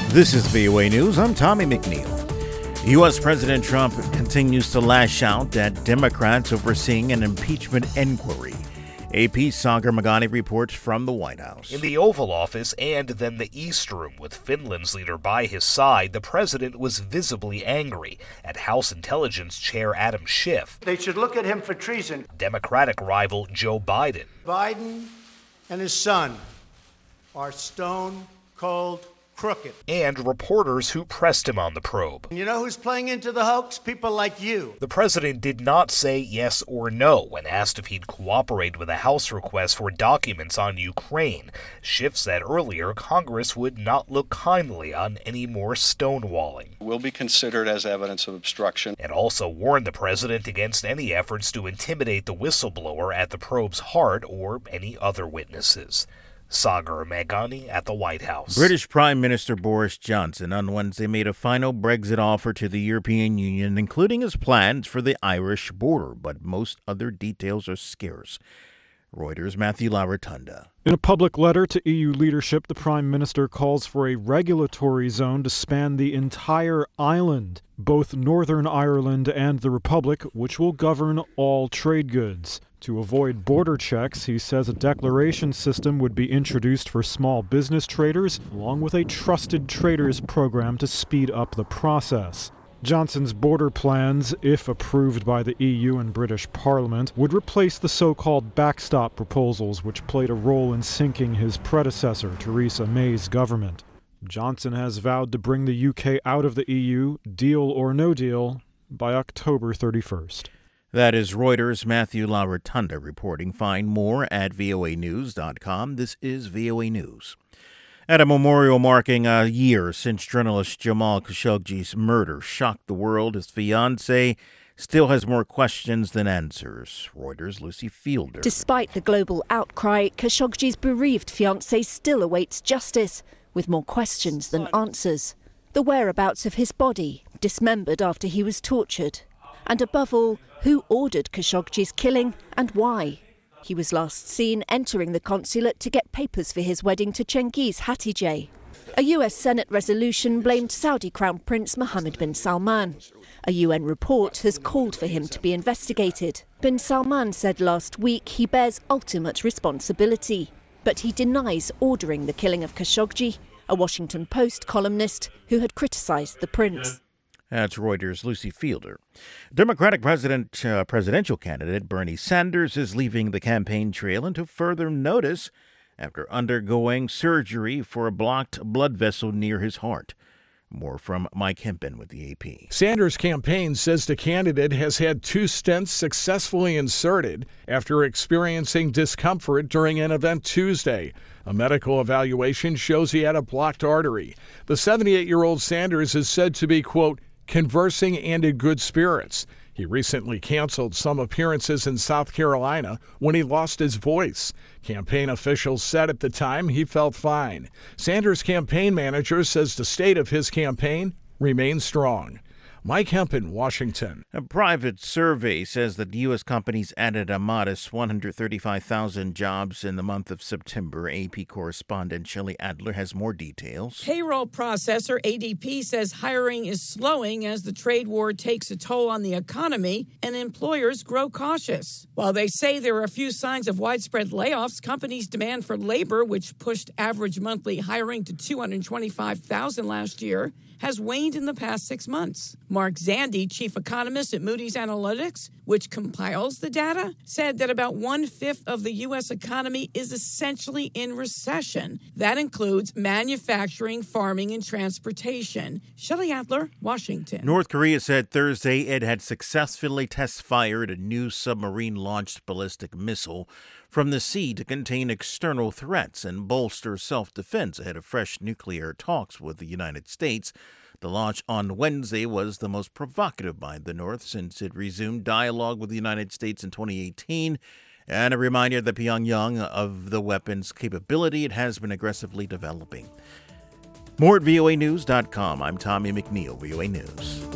This is VOA News. I'm Tommy McNeil. U.S. President Trump continues to lash out at Democrats overseeing an impeachment inquiry. AP's Sagar Meghani reports from the White House. In the Oval Office and then the East Room, with Finland's leader by his side, the president was visibly angry at House Intelligence Chair Adam Schiff. They should look at him for treason. Democratic rival Joe Biden. Biden and his son are stone cold crooked. And reporters who pressed him on the probe. You know who's playing into the hoax? People like you. The president did not say yes or no when asked if he'd cooperate with a House request for documents on Ukraine. Schiff said earlier Congress would not look kindly on any more stonewalling. Will be considered as evidence of obstruction. And also warned the president against any efforts to intimidate the whistleblower at the probe's heart or any other witnesses. Sagar Meghani at the White House. British Prime Minister Boris Johnson on Wednesday made a final Brexit offer to the European Union, including his plans for the Irish border, but most other details are scarce. Reuters' Matthew Laratunda. In a public letter to EU leadership, the Prime Minister calls for a regulatory zone to span the entire island, both Northern Ireland and the Republic, which will govern all trade goods. To avoid border checks, he says a declaration system would be introduced for small business traders, along with a trusted traders program to speed up the process. Johnson's border plans, if approved by the EU and British Parliament, would replace the so-called backstop proposals, which played a role in sinking his predecessor, Theresa May's government. Johnson has vowed to bring the UK out of the EU, deal or no deal, by October 31st. That is Reuters' Matthew Laratunda reporting. Find more at voanews.com. This is VOA News. At a memorial marking a year since journalist Jamal Khashoggi's murder shocked the world, his fiancée still has more questions than answers. Reuters' Lucy Fielder. Despite the global outcry, Khashoggi's bereaved fiancée still awaits justice, with more questions than answers. The whereabouts of his body, dismembered after he was tortured. And above all, who ordered Khashoggi's killing and why? He was last seen entering the consulate to get papers for his wedding to Cengiz Hatice. A US Senate resolution blamed Saudi Crown Prince Mohammed bin Salman. A UN report has called for him to be investigated. Bin Salman said last week he bears ultimate responsibility, but he denies ordering the killing of Khashoggi, a Washington Post columnist who had criticized the prince. That's Reuters' Lucy Fielder. Democratic presidential candidate Bernie Sanders is leaving the campaign trail into further notice after undergoing surgery for a blocked blood vessel near his heart. More from Mike Hempen with the AP. Sanders' campaign says the candidate has had 2 stents successfully inserted after experiencing discomfort during an event Tuesday. A medical evaluation shows he had a blocked artery. The 78-year-old Sanders is said to be, quote, conversing and in good spirits. He recently canceled some appearances in South Carolina when he lost his voice. Campaign officials said at the time he felt fine. Sanders' campaign manager says the state of his campaign remains strong. Mike Hempen, Washington. A private survey says that U.S. companies added a modest 135,000 jobs in the month of September. AP correspondent Shelley Adler has more details. Payroll processor ADP says hiring is slowing as the trade war takes a toll on the economy and employers grow cautious. While they say there are a few signs of widespread layoffs, companies' demand for labor, which pushed average monthly hiring to 225,000 last year, has waned in the past 6 months. Mark Zandi, chief economist at Moody's Analytics, which compiles the data, said that about 1/5 of the U.S. economy is essentially in recession. That includes manufacturing, farming, and transportation. Shelley Adler, Washington. North Korea said Thursday it had successfully test-fired a new submarine-launched ballistic missile from the sea to contain external threats and bolster self-defense ahead of fresh nuclear talks with the United States. The launch on Wednesday was the most provocative by the North since it resumed dialogue with the United States in 2018, and a reminder that Pyongyang of the weapon's capability it has been aggressively developing. More at voanews.com. I'm Tommy McNeil, VOA News.